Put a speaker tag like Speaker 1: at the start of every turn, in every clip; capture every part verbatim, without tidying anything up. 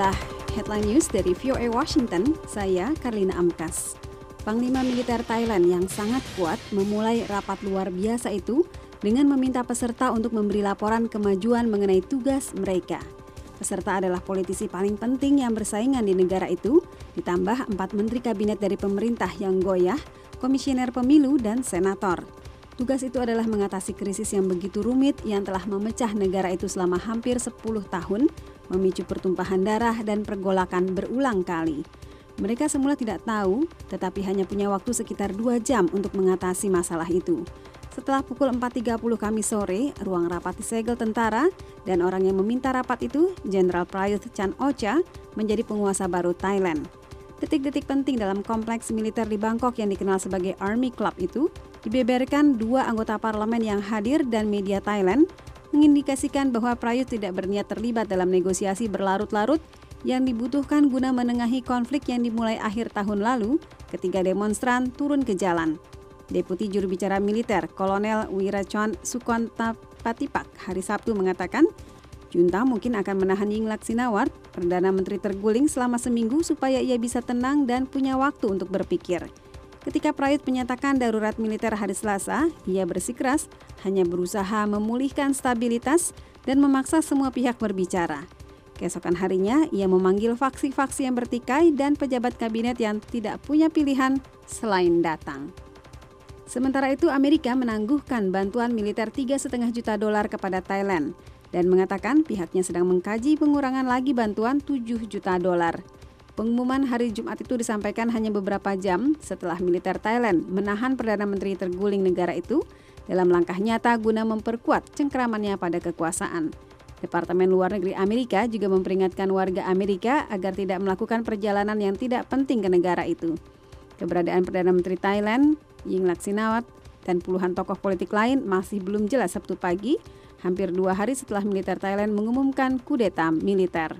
Speaker 1: Inilah Headline News dari V O A Washington, saya Karlina Amkas. Panglima Militer Thailand yang sangat kuat memulai rapat luar biasa itu dengan meminta peserta untuk memberi laporan kemajuan mengenai tugas mereka. Peserta adalah politisi paling penting yang bersaingan di negara itu, ditambah empat menteri kabinet dari pemerintah yang goyah, komisioner pemilu, dan senator. Tugas itu adalah mengatasi krisis yang begitu rumit yang telah memecah negara itu selama hampir sepuluh tahun, memicu pertumpahan darah dan pergolakan berulang kali. Mereka semula tidak tahu, tetapi hanya punya waktu sekitar dua jam untuk mengatasi masalah itu. Setelah pukul empat tiga puluh Kamis sore, ruang rapat disegel tentara dan orang yang meminta rapat itu, Jenderal Prayut Chan-o-cha, menjadi penguasa baru Thailand. Detik-detik penting dalam kompleks militer di Bangkok yang dikenal sebagai Army Club itu, dibeberkan dua anggota parlemen yang hadir dan media Thailand, mengindikasikan bahwa Prayut tidak berniat terlibat dalam negosiasi berlarut-larut yang dibutuhkan guna menengahi konflik yang dimulai akhir tahun lalu ketika demonstran turun ke jalan. Deputi juru bicara militer, Kolonel Wirachon Sukontapatipak, hari Sabtu mengatakan, junta mungkin akan menahan Yingluck Shinawatra, Perdana Menteri terguling selama seminggu supaya ia bisa tenang dan punya waktu untuk berpikir. Ketika Prayut menyatakan darurat militer hari Selasa, ia bersikeras hanya berusaha memulihkan stabilitas dan memaksa semua pihak berbicara. Keesokan harinya, ia memanggil faksi-faksi yang bertikai dan pejabat kabinet yang tidak punya pilihan selain datang. Sementara itu, Amerika menangguhkan bantuan militer tiga koma lima juta dolar kepada Thailand dan mengatakan pihaknya sedang mengkaji pengurangan lagi bantuan tujuh juta dolar. Pengumuman hari Jumat itu disampaikan hanya beberapa jam setelah militer Thailand menahan Perdana Menteri terguling negara itu dalam langkah nyata guna memperkuat cengkeramannya pada kekuasaan. Departemen Luar Negeri Amerika juga memperingatkan warga Amerika agar tidak melakukan perjalanan yang tidak penting ke negara itu. Keberadaan Perdana Menteri Thailand, Yingluck Shinawatra, dan puluhan tokoh politik lain masih belum jelas Sabtu pagi, hampir dua hari setelah militer Thailand mengumumkan kudeta militer.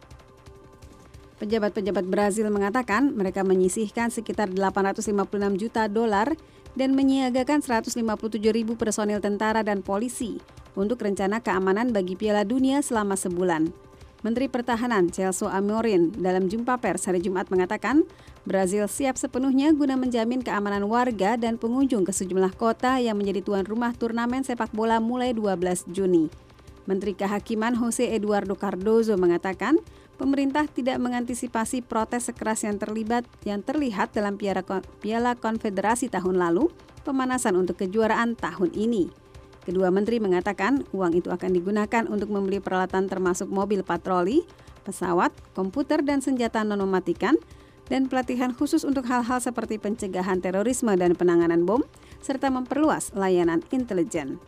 Speaker 1: Pejabat-pejabat Brazil mengatakan mereka menyisihkan sekitar delapan ratus lima puluh enam juta dolar dan menyiagakan seratus lima puluh tujuh ribu personil tentara dan polisi untuk rencana keamanan bagi Piala Dunia selama sebulan. Menteri Pertahanan Celso Amorim dalam jumpa pers hari Jumat mengatakan Brazil siap sepenuhnya guna menjamin keamanan warga dan pengunjung ke sejumlah kota yang menjadi tuan rumah turnamen sepak bola mulai dua belas Juni. Menteri Kehakiman Jose Eduardo Cardozo mengatakan pemerintah tidak mengantisipasi protes sekeras yang terlibat yang terlihat dalam Piala Konfederasi tahun lalu, pemanasan untuk kejuaraan tahun ini. Kedua menteri mengatakan uang itu akan digunakan untuk membeli peralatan termasuk mobil patroli, pesawat, komputer dan senjata non mematikan, dan pelatihan khusus untuk hal-hal seperti pencegahan terorisme dan penanganan bom, serta memperluas layanan intelijen.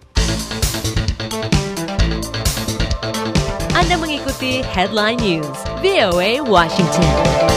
Speaker 2: Anda mengikuti Headline News, V O A Washington.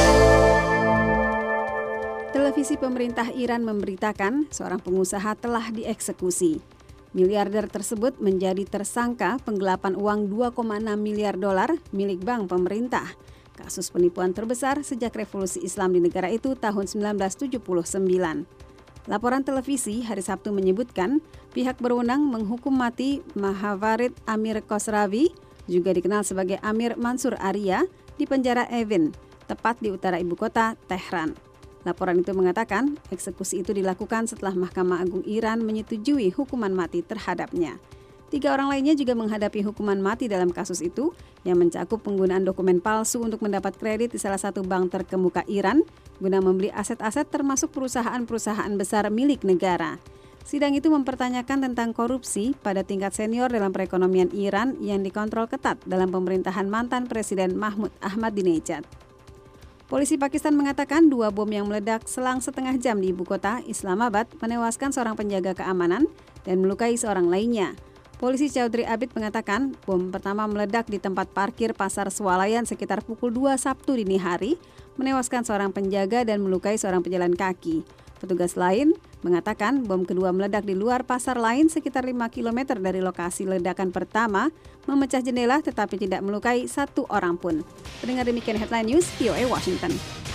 Speaker 1: Televisi pemerintah Iran memberitakan seorang pengusaha telah dieksekusi. Miliarder tersebut menjadi tersangka penggelapan uang dua koma enam miliar dolar milik bank pemerintah. Kasus penipuan terbesar sejak revolusi Islam di negara itu tahun sembilan belas tujuh puluh sembilan. Laporan televisi hari Sabtu menyebutkan pihak berwenang menghukum mati Mahawarid Amir Khosravi, juga dikenal sebagai Amir Mansur Arya, di penjara Evin, tepat di utara ibu kota, Tehran. Laporan itu mengatakan eksekusi itu dilakukan setelah Mahkamah Agung Iran menyetujui hukuman mati terhadapnya. Tiga orang lainnya juga menghadapi hukuman mati dalam kasus itu yang mencakup penggunaan dokumen palsu untuk mendapat kredit di salah satu bank terkemuka Iran guna membeli aset-aset termasuk perusahaan-perusahaan besar milik negara. Sidang itu mempertanyakan tentang korupsi pada tingkat senior dalam perekonomian Iran yang dikontrol ketat dalam pemerintahan mantan Presiden Mahmud Ahmadinejad. Polisi Pakistan mengatakan dua bom yang meledak selang setengah jam di ibu kota, Islamabad, menewaskan seorang penjaga keamanan dan melukai seorang lainnya. Polisi Chaudhry Abid mengatakan bom pertama meledak di tempat parkir Pasar Swalayan sekitar pukul dua Sabtu dini hari, menewaskan seorang penjaga dan melukai seorang pejalan kaki. Petugas lain mengatakan bom kedua meledak di luar pasar lain sekitar lima kilometer dari lokasi ledakan pertama, memecah jendela tetapi tidak melukai satu orang pun. Pendengar demikian Headline News, V O A Washington.